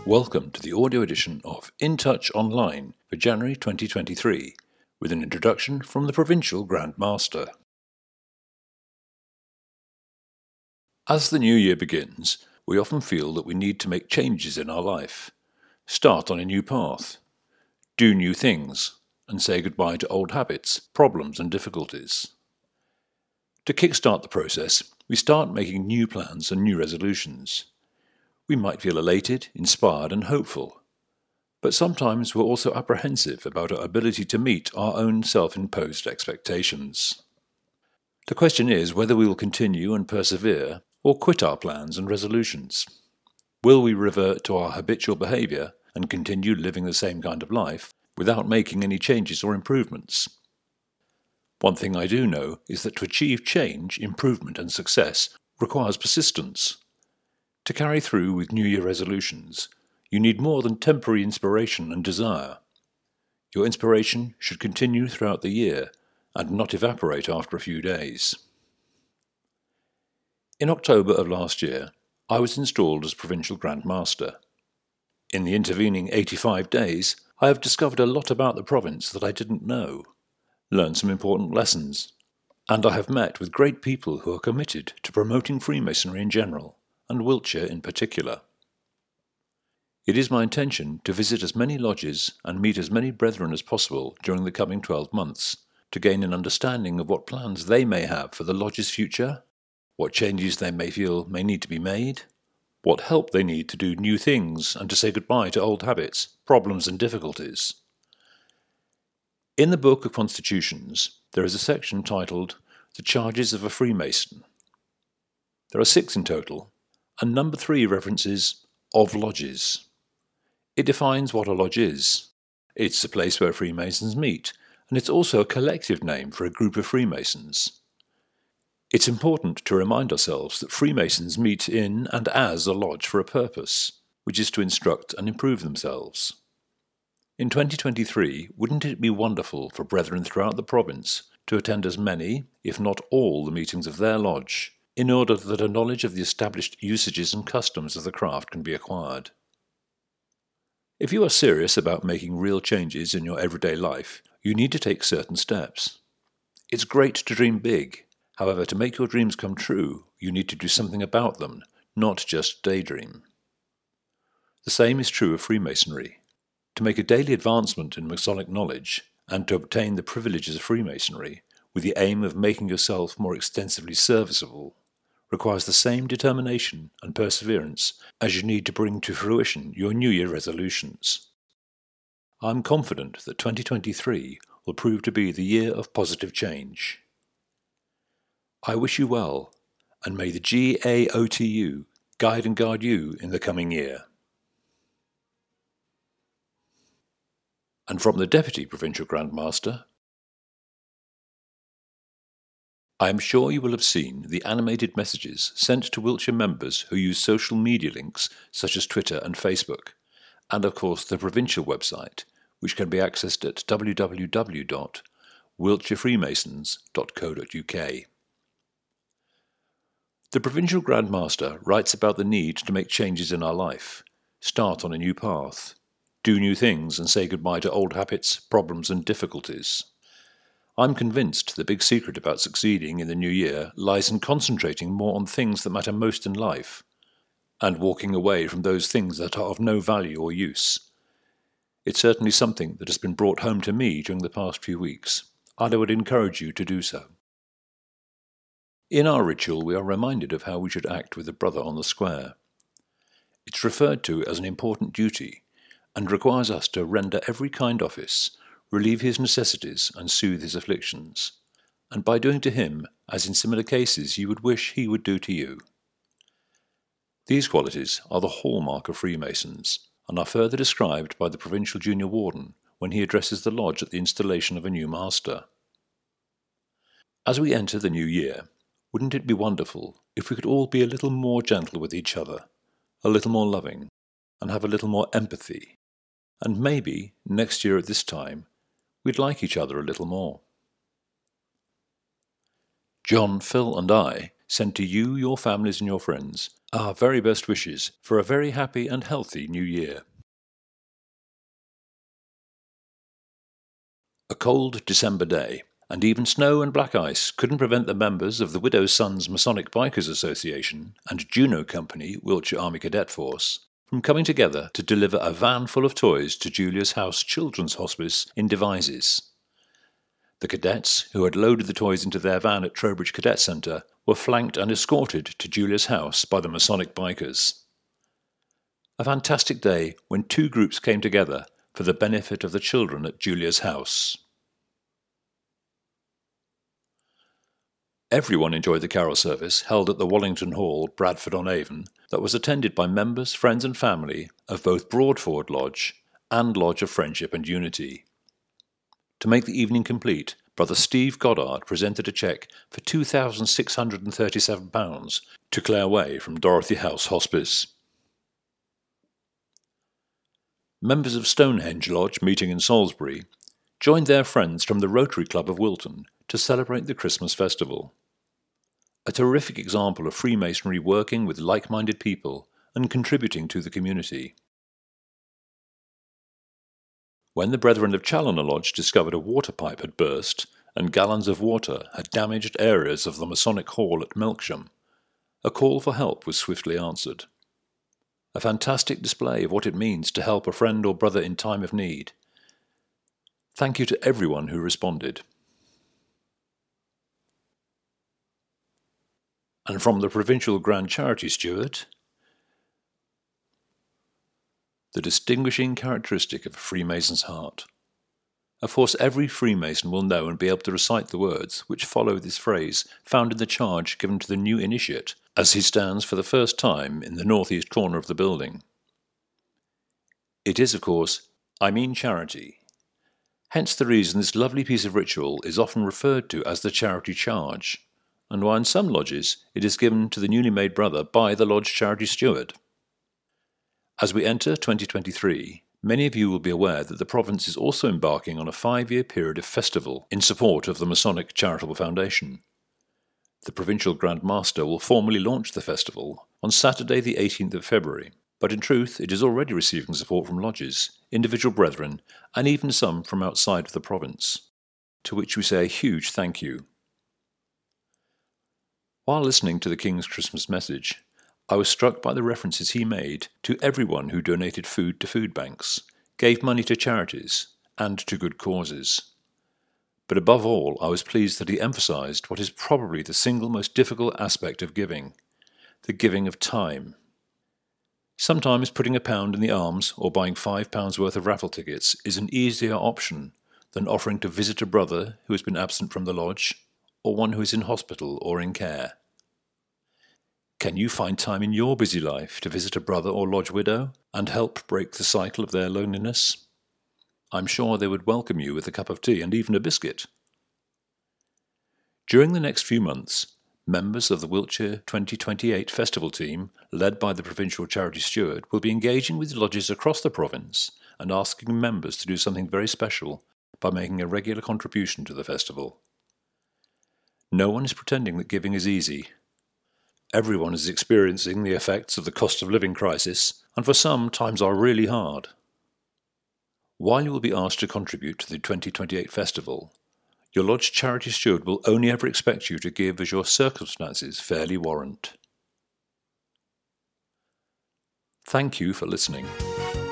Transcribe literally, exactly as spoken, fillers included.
Welcome to the audio edition of In Touch Online for January twenty twenty-three, with an introduction from the Provincial Grand Master. As the new year begins, we often feel that we need to make changes in our life, start on a new path, do new things, and say goodbye to old habits, problems, and difficulties. To kickstart the process, we start making new plans and new resolutions. We might feel elated, inspired, and hopeful, but sometimes we're also apprehensive about our ability to meet our own self-imposed expectations. The question is whether we will continue and persevere or quit our plans and resolutions. Will we revert to our habitual behaviour and continue living the same kind of life without making any changes or improvements? One thing I do know is that to achieve change, improvement, and success requires persistence. To carry through with New Year resolutions, you need more than temporary inspiration and desire. Your inspiration should continue throughout the year and not evaporate after a few days. In October of last year, I was installed as Provincial Grand Master. In the intervening eighty-five days, I have discovered a lot about the province that I didn't know, learned some important lessons, and I have met with great people who are committed to promoting Freemasonry in general, and Wiltshire in particular. It is my intention to visit as many lodges and meet as many brethren as possible during the coming twelve months, to gain an understanding of what plans they may have for the lodge's future, what changes they may feel may need to be made, what help they need to do new things and to say goodbye to old habits, problems and difficulties. In the Book of Constitutions, there is a section titled The Charges of a Freemason. There are six in total, and number three references of lodges. It defines what a lodge is. It's a place where Freemasons meet, and it's also a collective name for a group of Freemasons. It's important to remind ourselves that Freemasons meet in and as a lodge for a purpose, which is to instruct and improve themselves. In twenty twenty-three, wouldn't it be wonderful for brethren throughout the province to attend as many, if not all, the meetings of their lodge, in order that a knowledge of the established usages and customs of the craft can be acquired? If you are serious about making real changes in your everyday life, you need to take certain steps. It's great to dream big. However, to make your dreams come true, you need to do something about them, not just daydream. The same is true of Freemasonry. To make a daily advancement in Masonic knowledge, and to obtain the privileges of Freemasonry, with the aim of making yourself more extensively serviceable, requires the same determination and perseverance as you need to bring to fruition your New Year resolutions. I am confident that twenty twenty-three will prove to be the year of positive change. I wish you well, and may the G A O T U guide and guard you in the coming year. And from the Deputy Provincial Grand Master, I am sure you will have seen the animated messages sent to Wiltshire members who use social media links such as Twitter and Facebook, and of course the provincial website, which can be accessed at w w w dot wiltshire freemasons dot co dot u k. The Provincial Grand Master writes about the need to make changes in our life, start on a new path, do new things and say goodbye to old habits, problems and difficulties. I'm convinced the big secret about succeeding in the new year lies in concentrating more on things that matter most in life, and walking away from those things that are of no value or use. It's certainly something that has been brought home to me during the past few weeks, and I would encourage you to do so. In our ritual, we are reminded of how we should act with a brother on the square. It's referred to as an important duty, and requires us to render every kind office, relieve his necessities, and soothe his afflictions, and by doing to him as in similar cases you would wish he would do to you. These qualities are the hallmark of Freemasons, and are further described by the Provincial Junior Warden when he addresses the lodge at the installation of a new master. As we enter the new year, wouldn't it be wonderful if we could all be a little more gentle with each other, a little more loving, and have a little more empathy, and maybe, next year at this time, we'd like each other a little more. John, Phil and I send to you, your families and your friends, Our very best wishes for a very happy and healthy New Year. A cold December day, and even snow and black ice couldn't prevent the members of the Widow's Sons Masonic Bikers Association and Juno Company, Wiltshire Army Cadet Force, from coming together to deliver a van full of toys to Julia's House Children's Hospice in Devizes. The cadets, who had loaded the toys into their van at Trowbridge Cadet Centre, were flanked and escorted to Julia's house by the Masonic Bikers. A fantastic day when two groups came together for the benefit of the children at Julia's house. Everyone enjoyed the carol service held at the Wallington Hall, Bradford-on-Avon, that was attended by members, friends and family of both Broadford Lodge and Lodge of Friendship and Unity. To make the evening complete, Brother Steve Goddard presented a cheque for two thousand six hundred thirty-seven pounds to Claire Way from Dorothy House Hospice. Members of Stonehenge Lodge, meeting in Salisbury, joined their friends from the Rotary Club of Wilton to celebrate the Christmas festival. A terrific example of Freemasonry working with like-minded people and contributing to the community. When the Brethren of Challoner Lodge discovered a water pipe had burst and gallons of water had damaged areas of the Masonic Hall at Melksham, a call for help was swiftly answered. A fantastic display of what it means to help a friend or brother in time of need. Thank you to everyone who responded. And from the Provincial Grand Charity Steward, the distinguishing characteristic of a Freemason's heart. Of course, every Freemason will know and be able to recite the words which follow this phrase found in the charge given to the new initiate as he stands for the first time in the northeast corner of the building. It is, of course, I mean charity. Hence the reason this lovely piece of ritual is often referred to as the charity charge, and why in some lodges it is given to the newly made brother by the lodge charity steward. As we enter twenty twenty-three, many of you will be aware that the province is also embarking on a five-year period of festival in support of the Masonic Charitable Foundation. The Provincial Grand Master will formally launch the festival on Saturday the eighteenth of February, but in truth it is already receiving support from lodges, individual brethren, and even some from outside of the province, to which we say a huge thank you. While listening to the King's Christmas message, I was struck by the references he made to everyone who donated food to food banks, gave money to charities, and to good causes. But above all, I was pleased that he emphasized what is probably the single most difficult aspect of giving, the giving of time. Sometimes putting a pound in the alms or buying five pounds worth of raffle tickets is an easier option than offering to visit a brother who has been absent from the lodge, or one who is in hospital or in care. Can you find time in your busy life to visit a brother or lodge widow and help break the cycle of their loneliness? I'm sure they would welcome you with a cup of tea and even a biscuit. During the next few months, members of the Wiltshire twenty twenty-eight Festival team, led by the Provincial Charity Steward, will be engaging with lodges across the province and asking members to do something very special by making a regular contribution to the festival. No one is pretending that giving is easy. Everyone is experiencing the effects of the cost of living crisis, and for some, times are really hard. While you will be asked to contribute to the twenty twenty-eight festival, your lodge charity steward will only ever expect you to give as your circumstances fairly warrant. Thank you for listening.